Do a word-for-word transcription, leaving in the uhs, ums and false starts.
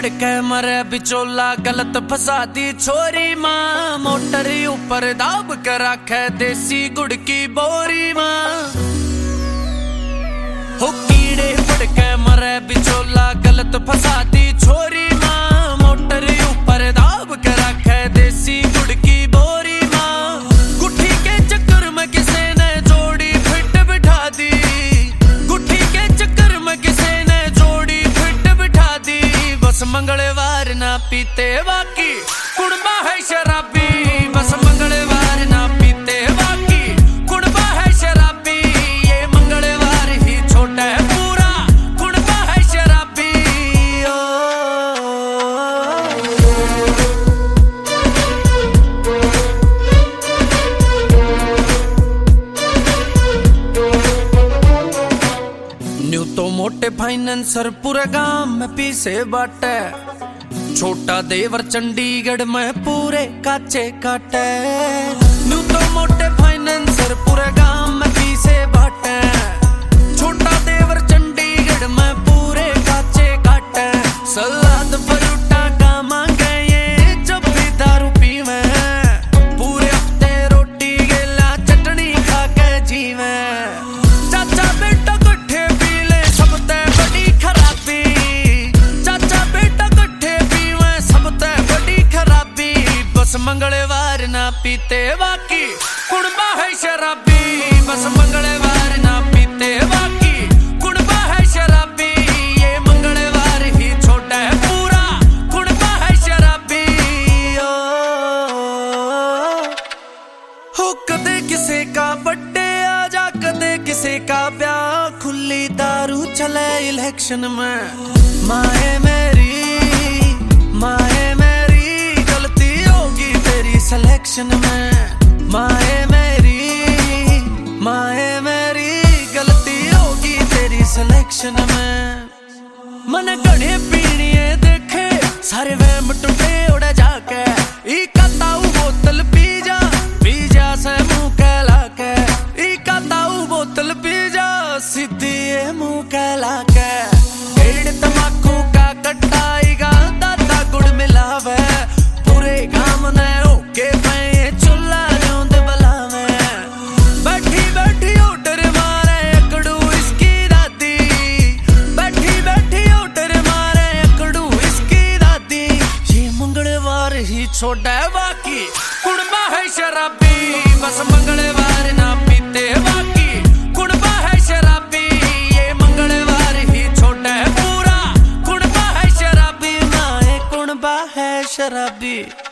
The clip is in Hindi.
भड़के मरे बिचोला गलत फसा दी छोरी माँ। मोटर ऊपर दाब कर रखे देसी गुड़ की बोरी माँ। हो कीड़े भड़के मरे बिचोला गलत फसा दी छोरी माँ। मोटर ऊपर दाब कर रखे देसी गुड़ की बोरी माँ। गुट्ठी के चक्कर में किसी ने जोड़ी फिट बिठा दी। गुट्ठी के चक्कर में किसी ने जोड़ी फिट बिठा दी। बस मंगलवार ना पीते बाकी कुड़बा है शराबी। बस मंगलवार ना पीते बाकी कुड़बा है शराबी। ये मंगलवार ही छोटा है पूरा कुड़बा है शराबी। ओ न्यू तो मोटे फाइनेंसर पूरे गांव में पीसे बाटे। छोटा देवर चंडीगढ़ में पूरे काचे काटे। न्यू तो मोटे फाइनेंसर पूरे गांव में पीसे बाटे। छोटा देवर चंडीगढ़ में पूरे काचे काटे। सलाद परोटा का मांगे ये जब भी दारू पीवे। पूरे हफ्ते रोटी गेला चटनी खा के जीवे। चाचा बेटा कट्ठे पी ले सबते बड़ी खराबी। चाचा बेटा कट्ठे पीवे सबते बड़ी खराबी। बस मंगलवार ना पीते बाकी कुड़बा है शराबी। बस मंगलवार ना पीते बाकी कुड़बा है शराबी। ये मंगलवार ही छोटा है पूरा कुड़बा है शराबी। ओ हो कदे किसे का बर्थडे आ जा कदे किसे का ब्याह। खुली दारू चले इलेक्शन में। माए मेरी माए मेरी गलती होगी तेरी सिलेक्शन में। माए मेरी माए मेरी गलती होगी तेरी सिलेक्शन में। मन घड़े पीणिए देखे सारे वहम टूटे उड़े जाके। ई काताऊ बोतल पी जा पी जा से मुंह कहला के। ई काताऊ बोतल पी जा सीधी मुंह कहला के। पेड़ तमाकू का कटाईगा दादा गुड़ मिलावे। पूरे गांव ने ओके पे चुल्ला न्यूंद बलावे। बैठी बैठी ओटर मारे अकड़ू इसकी दादी। बैठी बैठी ओटर मारे अकड़ू इसकी दादी। ये मंगलवार ही छोटा है बाकी कुड़बा है शराबी। बस मंगलवार ना पीते बाकी कुड़बा है शराबी। ये मंगलवार ही छोटा है पूरा कुड़बा है शराबी। ना ये कुड़बा है शराबी।